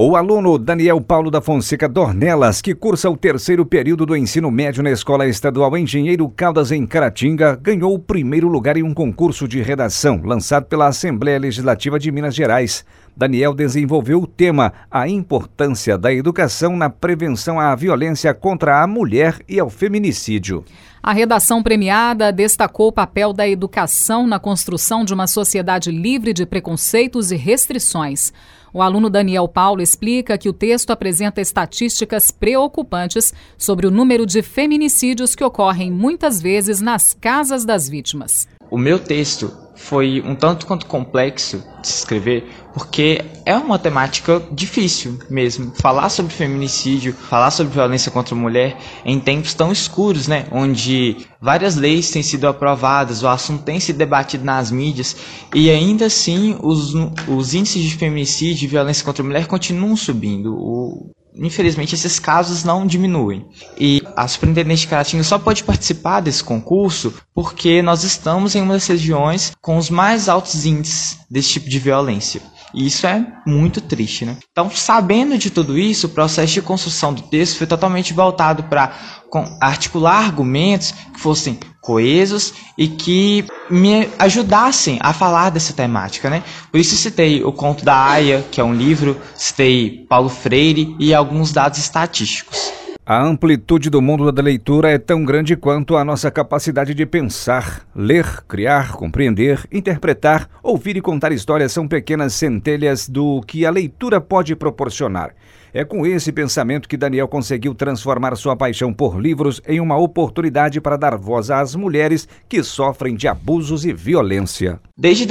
O aluno Daniel Paulo da Fonseca Dornelas, que cursa o terceiro período do ensino médio na Escola Estadual Engenheiro Caldas, em Caratinga, ganhou o primeiro lugar em um concurso de redação lançado pela Assembleia Legislativa de Minas Gerais. Daniel desenvolveu o tema A Importância da Educação na Prevenção à Violência contra a Mulher e ao Feminicídio. A redação premiada destacou o papel da educação na construção de uma sociedade livre de preconceitos e restrições. O aluno Daniel Paulo explica que o texto apresenta estatísticas preocupantes sobre o número de feminicídios que ocorrem muitas vezes nas casas das vítimas. O meu texto foi um tanto quanto complexo de se escrever, porque é uma temática difícil mesmo. Falar sobre feminicídio, falar sobre violência contra a mulher em tempos tão escuros, né? Onde várias leis têm sido aprovadas, o assunto tem sido debatido nas mídias e ainda assim os índices de feminicídio e violência contra a mulher continuam subindo. Infelizmente, esses casos não diminuem. E a Superintendente de Caratinga só pode participar desse concurso porque nós estamos em uma das regiões com os mais altos índices desse tipo de violência. E isso é muito triste, né? Então, sabendo de tudo isso, o processo de construção do texto foi totalmente voltado para articular argumentos que fossem coesos e que me ajudassem a falar dessa temática, né? Por isso citei o Conto da Aia, que é um livro, citei Paulo Freire e alguns dados estatísticos. A amplitude do mundo da leitura é tão grande quanto a nossa capacidade de pensar. Ler, criar, compreender, interpretar, ouvir e contar histórias são pequenas centelhas do que a leitura pode proporcionar. É com esse pensamento que Daniel conseguiu transformar sua paixão por livros em uma oportunidade para dar voz às mulheres que sofrem de abusos e violência. Desde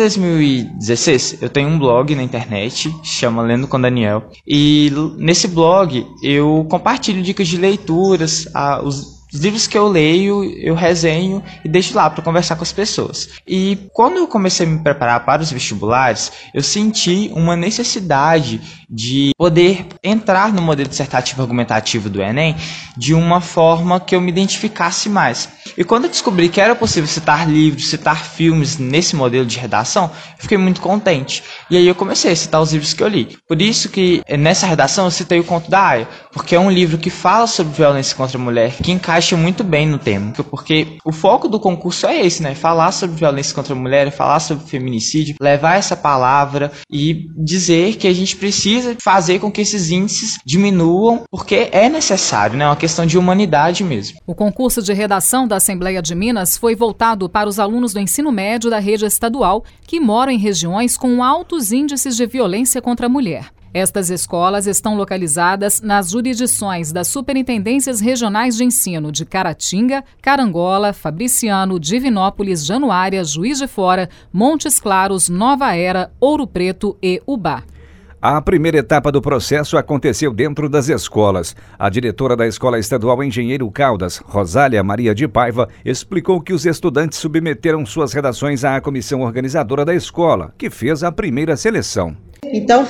2016 eu tenho um blog na internet, chama Lendo com Daniel, e nesse blog eu compartilho dicas de leituras, os livros que eu leio, eu resenho e deixo lá para conversar com as pessoas. E quando eu comecei a me preparar para os vestibulares, eu senti uma necessidade de poder entrar no modelo dissertativo argumentativo do Enem de uma forma que eu me identificasse mais. E quando eu descobri que era possível citar livros, citar filmes nesse modelo de redação, eu fiquei muito contente. E aí eu comecei a citar os livros que eu li. Por isso que nessa redação eu citei o Conto da Aia, porque é um livro que fala sobre violência contra a mulher, que encaixa muito bem no tema. Porque o foco do concurso é esse, né? Falar sobre violência contra a mulher, falar sobre feminicídio, levar essa palavra e dizer que a gente precisa fazer com que esses índices diminuam, porque é necessário, né? É uma questão de humanidade mesmo. O concurso de redação da Assembleia de Minas foi voltado para os alunos do ensino médio da rede estadual que moram em regiões com altos índices de violência contra a mulher. Estas escolas estão localizadas nas jurisdições das Superintendências Regionais de Ensino de Caratinga, Carangola, Fabriciano, Divinópolis, Januária, Juiz de Fora, Montes Claros, Nova Era, Ouro Preto e Ubá. A primeira etapa do processo aconteceu dentro das escolas. A diretora da Escola Estadual Engenheiro Caldas, Rosália Maria de Paiva, explicou que os estudantes submeteram suas redações à comissão organizadora da escola, que fez a primeira seleção. Então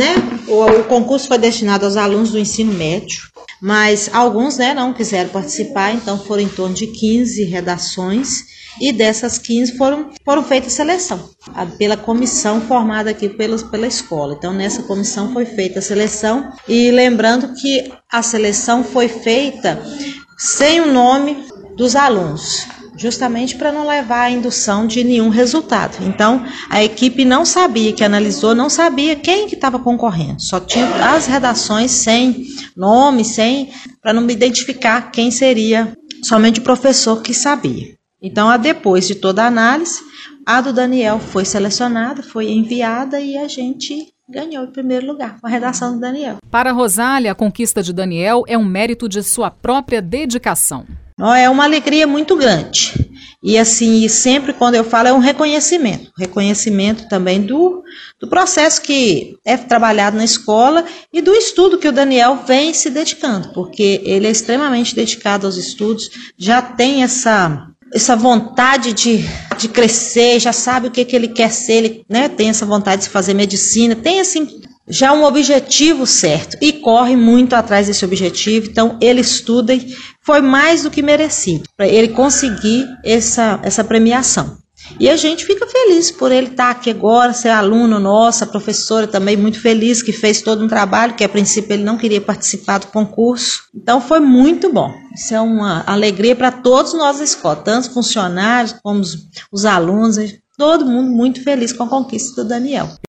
o concurso foi destinado aos alunos do ensino médio, mas alguns não quiseram participar, então foram em torno de 15 redações. E dessas 15 foram feitas seleção pela comissão formada aqui pela escola. Então, nessa comissão foi feita a seleção. E lembrando que a seleção foi feita sem o nome dos alunos, justamente para não levar a indução de nenhum resultado. Então, a equipe não sabia, que analisou, não sabia quem que estava concorrendo. Só tinha as redações sem nome, para não identificar quem seria, somente o professor que sabia. Então, depois de toda a análise, a do Daniel foi selecionada, foi enviada e a gente ganhou em primeiro lugar com a redação do Daniel. Para Rosália, a conquista de Daniel é um mérito de sua própria dedicação. É uma alegria muito grande. E assim, sempre quando eu falo é um reconhecimento. Reconhecimento também do processo que é trabalhado na escola e do estudo que o Daniel vem se dedicando, porque ele é extremamente dedicado aos estudos, já tem essa vontade de crescer, já sabe o que ele quer ser, ele tem essa vontade de fazer medicina, tem assim já um objetivo certo e corre muito atrás desse objetivo. Então ele estuda e foi mais do que merecido para ele conseguir essa premiação. E a gente fica feliz por ele estar aqui agora, ser aluno nosso, a professora também muito feliz, que fez todo um trabalho, que a princípio ele não queria participar do concurso. Então foi muito bom. Isso é uma alegria para todos nós da escola, tanto os funcionários como os alunos, todo mundo muito feliz com a conquista do Daniel.